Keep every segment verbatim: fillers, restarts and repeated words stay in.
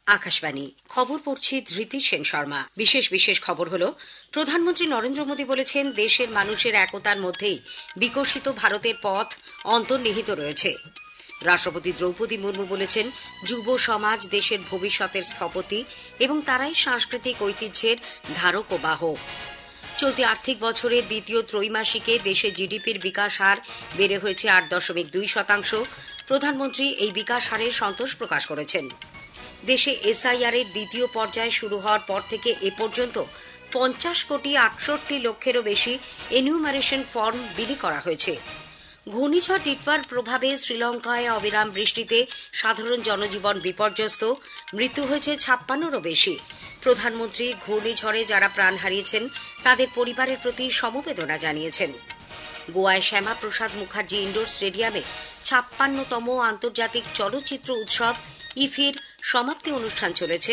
আকাশবাণী খবর পড়ছি ধৃতি সেন শর্মা। বিশেষ বিশেষ খবর হলো, প্রধানমন্ত্রী নরেন্দ্র মোদী বলেছেন দেশের মানুষের একতার মধ্যেই বিকশিত ভারতের পথ অন্তর্নিহিত রয়েছে। রাষ্ট্রপতি দ্রৌপদী মুর্মু বলেছেন যুব সমাজ দেশের ভবিষ্যতের স্থপতি এবং তারাই সাংস্কৃতিক ঐতিহ্যের ধারক ও বাহক। চলতি আর্থিক বছরের দ্বিতীয় ত্রৈমাসিকে দেশের জিডিপির বিকাশ হার বেড়ে হয়েছে আট দশমিক দুই শতাংশ। প্রধানমন্ত্রী এই বিকাশ হারে সন্তোষ প্রকাশ করেছেন। দেশে এসআইআর এর দ্বিতীয় পর্যায় শুরু হওয়ার পর থেকে এ পর্যন্ত পঞ্চাশ কোটি আটষট্টি লক্ষেরও বেশি এনিউমারেশন ফর্ম বিলি করা হয়েছে। ঘূর্ণিঝড় টিটওয়ার প্রভাবে শ্রীলঙ্কায় অবিরাম বৃষ্টিতে সাধারণ জনজীবন বিপর্যস্ত, মৃত্যু হয়েছে ছাপ্পান্নরও বেশি। প্রধানমন্ত্রী ঘূর্ণিঝড়ে যারা প্রাণ হারিয়েছেন তাদের পরিবারের প্রতি সমবেদনা জানিয়েছেন। গোয়ায় শ্যামাপ্রসাদ মুখার্জি ইন্ডোর স্টেডিয়ামে ছাপ্পান্নতম আন্তর্জাতিক চলচ্চিত্র উৎসব ইফির সমাপ্তি অনুষ্ঠান চলেছে।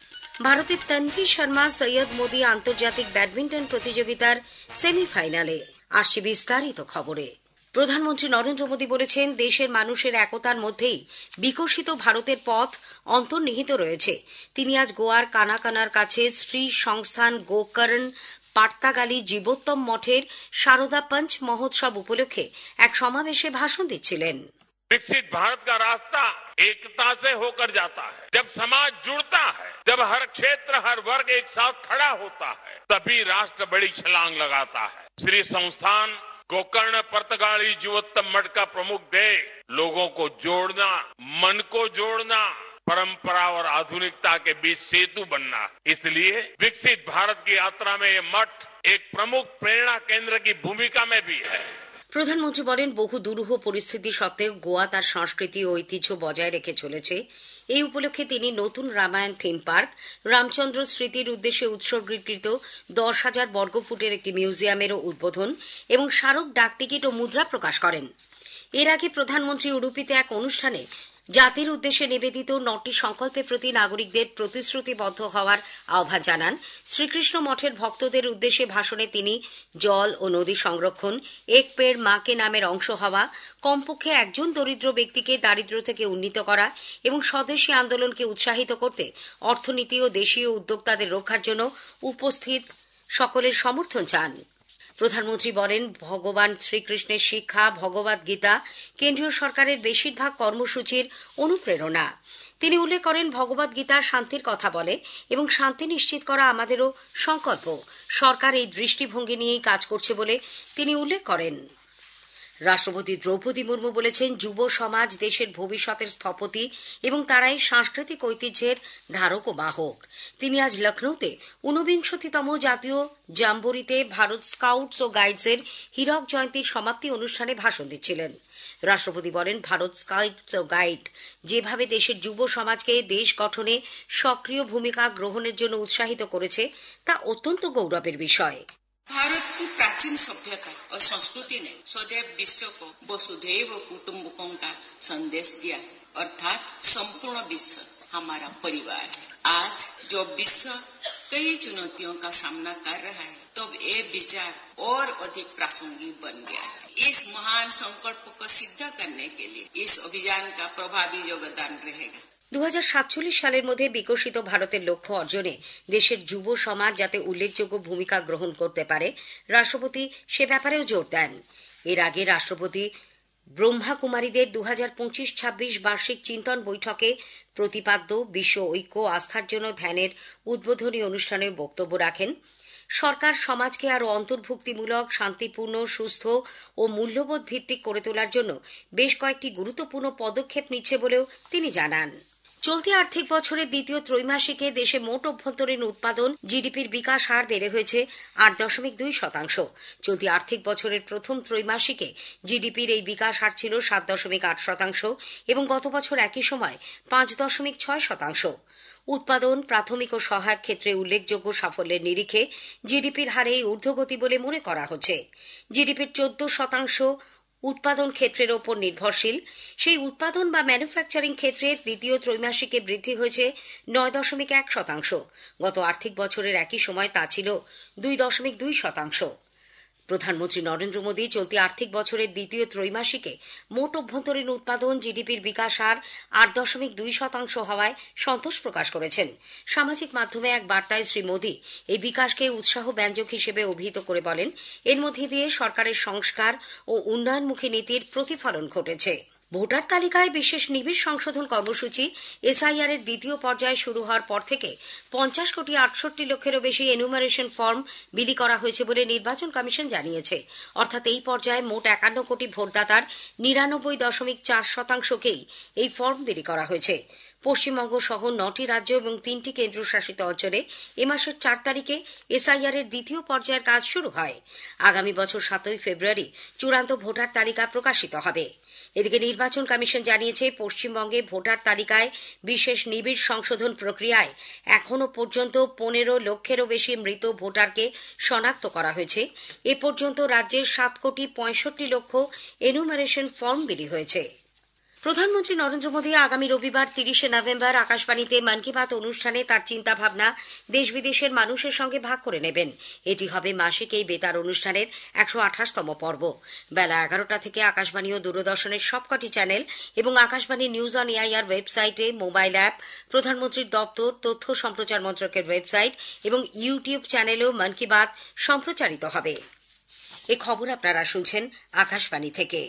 ভারতের তন্ভী শর্মা সৈয়দ মোদী আন্তর্জাতিক ব্যাডমিন্টন প্রতিযোগিতার সেমিফাইনালে। আসছে বিস্তারিত খবরে। প্রধানমন্ত্রী নরেন্দ্র মোদী বলেছেন দেশের মানুষের একতার মধ্যেই বিকশিত ভারতের পথ অন্তর্নিহিত রয়েছে। তিনি আজ গোয়ার কানাকানার কাছে শ্রী সংস্থান গোকর্ণ পার্তাগালি জীবোত্তম মঠের শারদা পঞ্চ মহোৎসব উপলক্ষে এক সমাবেশে ভাষণ দিচ্ছিলেন। विकसित भारत का रास्ता एकता से होकर जाता है। जब समाज जुड़ता है, जब हर क्षेत्र हर वर्ग एक साथ खड़ा होता है, तभी राष्ट्र बड़ी छलांग लगाता है। श्री संस्थान गोकर्ण पर्तगाली जीवोत्तम मठ का प्रमुख ध्येय लोगों को जोड़ना, मन को जोड़ना, परंपरा और आधुनिकता के बीच सेतु बनना। इसलिए विकसित भारत की यात्रा में ये मठ एक प्रमुख प्रेरणा केंद्र की भूमिका में भी है। প্রধানমন্ত্রী বলেন বহু দুরূহ পরিস্থিতি সত্ত্বেও গোয়া তার সংস্কৃতি ও ঐতিহ্য বজায় রেখে চলেছে। এই উপলক্ষে তিনি নতুন রামায়ণ থিম পার্ক, রামচন্দ্র স্মৃতির উদ্দেশ্যে উৎসর্গীকৃত দশ হাজার বর্গফুটের একটি মিউজিয়ামেরও উদ্বোধন এবং স্মারক ডাকটিকিট ও মুদ্রা প্রকাশ করেন। এর আগে প্রধানমন্ত্রী উডুপিতে এক অনুষ্ঠানে জাতির উদ্দেশ্যে নিবেদিত নটি সংকল্পের প্রতি নাগরিকদের প্রতিশ্রুতিবদ্ধ হওয়ার আহ্বান জানান। শ্রীকৃষ্ণ মঠের ভক্তদের উদ্দেশ্যে ভাষণে তিনি জল ও নদী সংরক্ষণ, এক পেড় মাকে নামের অংশ হওয়া, কমপক্ষে একজন দরিদ্র ব্যক্তিকে দারিদ্র্য থেকে উন্নীত করা এবং স্বদেশী আন্দোলনকে উৎসাহিত করতে অর্থনীতি ও দেশীয় উদ্যোক্তাদের রক্ষার জন্য উপস্থিত সকলের সমর্থন চান। প্রধানমন্ত্রী বলেন ভগবান শ্রীকৃষ্ণের শিক্ষা ভগবদ গীতা কেন্দ্রীয় সরকারের বেশিরভাগ কর্মসূচির অনুপ্রেরণা। তিনি উল্লেখ করেন ভগবদ গীতা শান্তির কথা বলে এবং শান্তি নিশ্চিত করা আমাদেরও সংকল্প। সরকার এই দৃষ্টিভঙ্গি নিয়েই কাজ করছে বলে তিনি উল্লেখ করেন। রাষ্ট্রপতি দ্রৌপদী মুর্মু বলেছেন যুব সমাজ দেশের ভবিষ্যতের স্থপতি এবং তারাই সাংস্কৃতিক ঐতিহ্যের ধারক ও বাহক। তিনি আজ লখনৌতে ঊনবিংশতিতম জাতীয় জাম্বরিতে ভারত স্কাউটস ও গাইডসের হীরক জয়ন্তীর সমাপ্তি অনুষ্ঠানে ভাষণ দিচ্ছিলেন। রাষ্ট্রপতি বলেন ভারত স্কাউটস ও গাইড যেভাবে দেশের যুব সমাজকে দেশ গঠনে সক্রিয় ভূমিকা গ্রহণের জন্য উৎসাহিত করেছে তা অত্যন্ত গৌরবের বিষয়। भारत की प्राचीन सभ्यता और संस्कृति ने सदैव विश्व को वसुधैव कुटुंबकम का संदेश दिया, अर्थात संपूर्ण विश्व हमारा परिवार है। आज जो विश्व कई चुनौतियों का सामना कर रहा है, तब तो ये विचार और अधिक प्रासंगिक बन गया है। इस महान संकल्प को सिद्ध करने के लिए इस अभियान का प्रभावी योगदान रहेगा। দু হাজার সাতচল্লিশ সালের মধ্যে বিকশিত ভারতের লক্ষ্য অর্জনে দেশের যুব সমাজ যাতে উল্লেখযোগ্য ভূমিকা গ্রহণ করতে পারে রাষ্ট্রপতি সে ব্যাপারেও জোর দেন। এর আগে রাষ্ট্রপতি ব্রহ্মাকুমারীদের দু হাজার পঁচিশ ছাব্বিশ বার্ষিক চিন্তন বৈঠকে প্রতিপাদ্য বিশ্ব ঐক্য আস্থার জন্য ধ্যানের উদ্বোধনী অনুষ্ঠানে বক্তব্য রাখেন। সরকার সমাজকে আরও অন্তর্ভুক্তিমূলক, শান্তিপূর্ণ, সুস্থ ও মূল্যবোধ ভিত্তিক করে তোলার জন্য বেশ কয়েকটি গুরুত্বপূর্ণ পদক্ষেপ নিচ্ছে বলেও তিনি জানান। চলতি আর্থিক বছরের দ্বিতীয় ত্রৈমাসিকে দেশে মোট অভ্যন্তরীণ উৎপাদন জিডিপির বিকাশ হার বেড়ে হয়েছে আট দশমিক দুই শতাংশ। চলতি আর্থিক বছরের প্রথম ত্রৈমাসিকে জিডিপির এই বিকাশ হার ছিল সাত দশমিক আট শতাংশ এবং গত বছর একই সময় পাঁচ দশমিক ছয় শতাংশ। উৎপাদন, প্রাথমিক ও সহায়ক ক্ষেত্রে উল্লেখযোগ্য সাফল্যের নিরিখে জিডিপির হারে ঊর্ধ্বগতি বলে মনে করা হচ্ছে। জিডিপির চোদ্দ শতাংশ উৎপাদন ক্ষেত্রের ওপর নির্ভরশীল। সেই উৎপাদন বা ম্যানুফ্যাকচারিং ক্ষেত্রে দ্বিতীয় ত্রৈমাসিকে বৃদ্ধি হয়েছে নয় দশমিক এক শতাংশ। গত আর্থিক বছরের একই সময় তা ছিল দুই দশমিক দুই শতাংশ। প্রধানমন্ত্রী নরেন্দ্র মোদী চলতি আর্থিক বছরের দ্বিতীয় ত্রৈমাসিকে মোট অভ্যন্তরীণ উৎপাদন জিডিপির বিকাশ হার আট দশমিক দুই শতাংশ হওয়ায় সন্তোষ প্রকাশ করেছেন। সামাজিক মাধ্যমে এক বার্তায় শ্রী মোদী এই বিকাশকে উৎসাহ ব্যঞ্জক হিসেবে অভিহিত করে বলেন, এর মধ্যে দিয়ে সরকারের সংস্কার ও উন্নয়নমুখী নীতির প্রতিফলন ঘটেছে। ভোটার তালিকায় বিশেষ নিবিড় সংশোধন কর্মসূচি এসআইআর এর দ্বিতীয় পর্যায় শুরু হওয়ার পর থেকে পঞ্চাশ কোটি আটষট্টি লক্ষেরও বেশি এনুমারেশন ফর্ম বিলি করা হয়েছে বলে নির্বাচন কমিশন জানিয়েছে। অর্থাৎ এই পর্যায়ে মোট একান্ন কোটি ভোটদাতার নিরানব্বই দশমিক চার শতাংশকেই এই ফর্ম বিলি করা হয়েছে। পশ্চিমবঙ্গ সহ নটি রাজ্য এবং তিনটি কেন্দ্রশাসিত অঞ্চলে এ মাসের চার তারিখে এসআইআর এর দ্বিতীয় পর্যায়ের কাজ শুরু হয়। আগামী বছর সাতই ফেব্রুয়ারি চূড়ান্ত ভোটার তালিকা প্রকাশিত হবে। এদিকে নির্বাচন কমিশন জানিয়েছে, পশ্চিমবঙ্গে ভোটার তালিকায় বিশেষ নিবিড় সংশোধন প্রক্রিয়ায় এখনো পর্যন্ত পনেরো লক্ষেরও বেশি মৃত ভোটারকে শনাক্ত করা হয়েছে। এ পর্যন্ত রাজ্যের সাত কোটি পঁয়ষট্টি লক্ষ এনুমারেশন ফর্ম বিলি হয়েছে। প্রধানমন্ত্রী নরেন্দ্র মোদী আগামী রবিবার তিরিশে নভেম্বর আকাশবাণীতে মন কি বাত অনুষ্ঠানে তার চিন্তাভাবনা দেশ বিদেশের মানুষের সঙ্গে ভাগ করে নেবেন। এটি হবে মাসিক এই বেতার অনুষ্ঠানের একশো আঠাশতম পর্ব। বেলা এগারোটা থেকে আকাশবাণী ও দূরদর্শনের সবকটি চ্যানেল এবং আকাশবাণী নিউজ অন এআইআর ওয়েবসাইটে, মোবাইল অ্যাপ, প্রধানমন্ত্রীর দপ্তর, তথ্য সম্প্রচার মন্ত্রকের ওয়েবসাইট এবং ইউটিউব চ্যানেলেও মন কি বাত সম্প্রচারিত হবে। এ খবর আপনারা শুনছেন আকাশবাণী থেকে।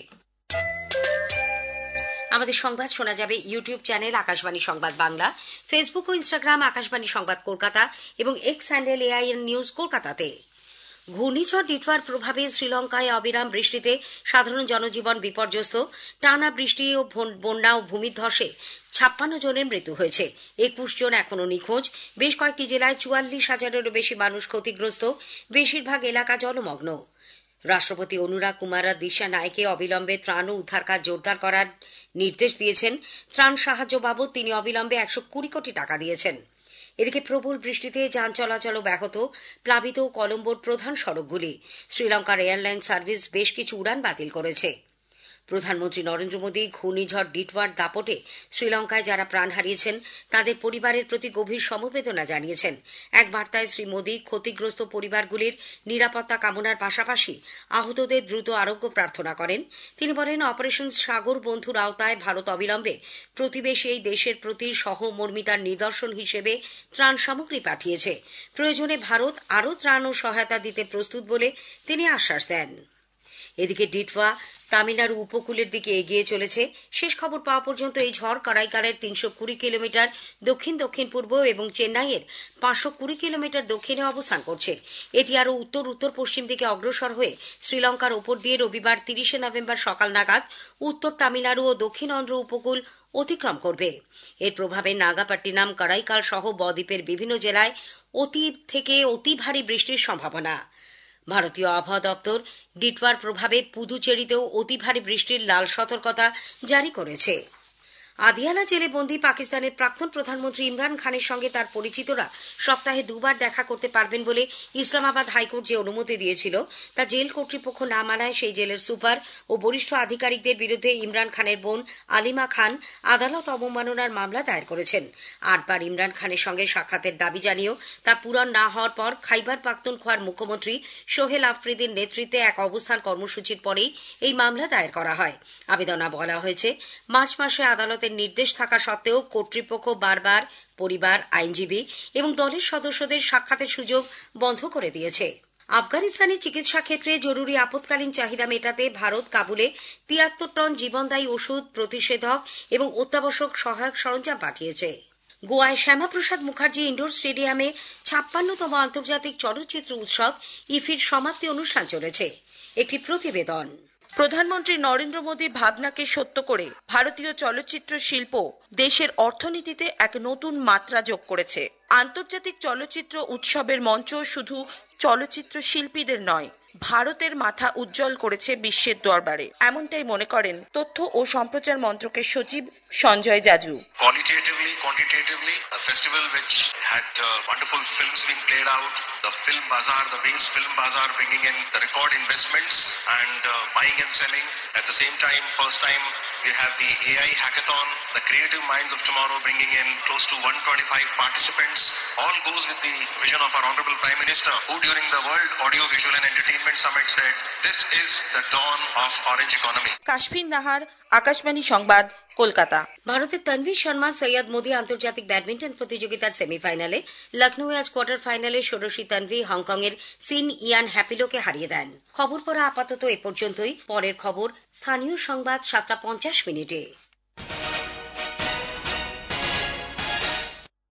আমাদের সংবাদ শোনা যাবে YouTube channel Akashvani Sangbad Bangla, Facebook ও ইনস্টাগ্রাম আকাশবাণী সংবাদ কলকাতা এবং এক্স হ্যান্ডেল এআইএন নিউজ কলকাতাতে। ঘূর্ণিঝড় ডিটওয়ার প্রভাবে শ্রীলঙ্কায় অবিরাম বৃষ্টিতে সাধারণ জনজীবন বিপর্যস্ত। টানা বৃষ্টি ও বন্যা ও ভূমিধসে ছাপ্পান্ন জনের মৃত্যু হয়েছে। একুশ জন এখনও নিখোঁজ। বেশ কয়েকটি জেলায় চুয়াল্লিশ হাজারেরও বেশি মানুষ ক্ষতিগ্রস্ত। বেশিরভাগ এলাকা জলমগ্ন। রাষ্ট্রপতি অনুরাগ কুমার দিশা নায়কে অবিলম্বে ত্রাণ ও উদ্ধার কাজ জোরদার করার নির্দেশ দিয়েছেন। ত্রাণ সাহায্য বাবদ তিনি অবিলম্বে একশো কুড়ি কোটি টাকা দিয়েছেন। এদিকে প্রবল বৃষ্টিতে যান চলাচলও ব্যাহত। প্লাবিত কলম্বোর প্রধান সড়কগুলি। শ্রীলঙ্কার এয়ারলাইন সার্ভিস বেশ কিছু উড়ান বাতিল করেছে। প্রধানমন্ত্রী নরেন্দ্র মোদী ঘূর্ণিঝড় ডিটওয়ার দাপটে শ্রীলঙ্কায় যারা প্রাণ হারিয়েছেন তাদের পরিবারের প্রতি গভীর সমবেদনা জানিয়েছেন। এক বার্তায় শ্রী মোদী ক্ষতিগ্রস্ত পরিবারগুলির নিরাপত্তা কামনার পাশাপাশি আহতদের দ্রুত আরোগ্য প্রার্থনা করেন। তিনি বলেন, অপারেশন সাগর বন্ধুর আওতায় ভারত অবিলম্বে প্রতিবেশী এই দেশের প্রতি সহমর্মিতার নিদর্শন হিসেবে ত্রাণ সামগ্রী পাঠিয়েছে। প্রয়োজনে ভারত আরও ত্রাণ ও সহায়তা দিতে প্রস্তুত বলে তিনি আশ্বাস দেন। এদিকে ডিটওয়া তামিলনাড়ু উপকূলের দিকে এগিয়ে চলেছে। শেষ খবর পাওয়া পর্যন্ত এই ঝড় কারাইকালের তিনশো কুড়ি কিলোমিটার দক্ষিণ দক্ষিণ পূর্ব এবং চেন্নাইয়ের পাঁচশো কুড়ি কিলোমিটার দক্ষিণে অবস্থান করছে। এটি আরও উত্তর উত্তর পশ্চিম দিকে অগ্রসর হয়ে শ্রীলঙ্কার ওপর দিয়ে রবিবার তিরিশে নভেম্বর সকাল নাগাদ উত্তর তামিলনাড়ু ও দক্ষিণ অন্ধ্র উপকূল অতিক্রম করবে। এর প্রভাবে নাগাপট্টিনাম, কারাইকাল সহ বদ্বীপের বিভিন্ন জেলায় অতি থেকে অতি ভারী বৃষ্টির সম্ভাবনা। ভারতীয় আবহাওয়া দপ্তর ডিটওয়ার প্রভাবে পুদুচেরিতেও অতি ভারী বৃষ্টির লাল সতর্কতা জারি করেছে। আদিয়ালা জেলে বন্দী পাকিস্তানের প্রাক্তন প্রধানমন্ত্রী ইমরান খানের সঙ্গে তার পরিচিতরা সপ্তাহে দুবার দেখা করতে পারবেন বলে ইসলামাবাদ হাইকোর্ট যে অনুমতি দিয়েছিল তা জেল কর্তৃপক্ষ না মানায় সেই জেলের সুপার ও বরিষ্ঠ আধিকারিকদের বিরুদ্ধে ইমরান খানের বোন আলিমা খান আদালত অবমাননার মামলা দায়ের করেছেন। আটবার ইমরান খানের সঙ্গে সাক্ষাতের দাবি জানিয়েও তা পূরণ না হওয়ার পর খাইবার পাখতুনখোয়ার মুখ্যমন্ত্রী সোহেল আফ্রিদির নেতৃত্বে এক অবস্থান কর্মসূচির পরেই এই মামলা দায়ের করা হয়। আবেদনে বলা হয়েছে, মার্চ মাসে আদালতের নির্দেশ থাকা সত্ত্বেও কর্তৃপক্ষ বারবার পরিবার, আইনজীবী এবং দলের সদস্যদের সাক্ষাতের সুযোগ বন্ধ করে দিয়েছে। আফগানিস্তানে চিকিৎসা ক্ষেত্রে জরুরি আপৎকালীন চাহিদা মেটাতে ভারত কাবুলে তিয়াত্তর টন জীবনদায়ী ওষুধ, প্রতিষেধক এবং অত্যাবশ্যক সহায়ক সরঞ্জাম পাঠিয়েছে। গোয়ায় শ্যামাপ্রসাদ মুখার্জি ইন্ডোর স্টেডিয়ামে ছাপ্পান্নতম আন্তর্জাতিক চলচ্চিত্র উৎসব ইফির সমাপ্তি অনুষ্ঠান চলেছে। একটি প্রতিবেদন। প্রধানমন্ত্রী নরেন্দ্র মোদীর ভাবনাকে সত্য করে ভারতীয় চলচ্চিত্র শিল্প দেশের অর্থনীতিতে এক নতুন মাত্রা যোগ করেছে। আন্তর্জাতিক চলচ্চিত্র উৎসবের মঞ্চ শুধু চলচ্চিত্র শিল্পীদের নয়, ভারতের মাথা উজ্জ্বল করেছে বিশ্বের দরবারে, এমনটাই মনে করেন তথ্য ও সম্প্রচার মন্ত্রকের সচিব Sanjay Jaju. Qualitatively, quantitatively, a festival which had uh, wonderful films being played out, the film bazaar, the Wings Film Bazaar bringing in the record investments and uh, buying and selling. At the same time, first time We have the A I hackathon, the creative minds of tomorrow, bringing in close to one hundred twenty-five participants. All goes with the vision of our Honorable Prime Minister, who during the World Audio Visual and Entertainment Summit said, "This is the dawn of orange economy." কাশফিন Nahar, Akashvani Sangbad, Kolkata. ভারতের তানভীর শর্মা সৈয়দ মোদি আন্তর্জাতিক badminton প্রতিযোগিতার সেমিফাইনালে লখনৌয়ে আজ quarter ফাইনালে ষোড়শী তানভি হংকংয়ের scene ইয়ান হ্যাপিলোকে হারিয়ে দেন। খবর পড়া আপাতত এ পর্যন্তই। পরের খবর স্থানীয় সংবাদ সাতটা পঞ্চাশ মিনিটে।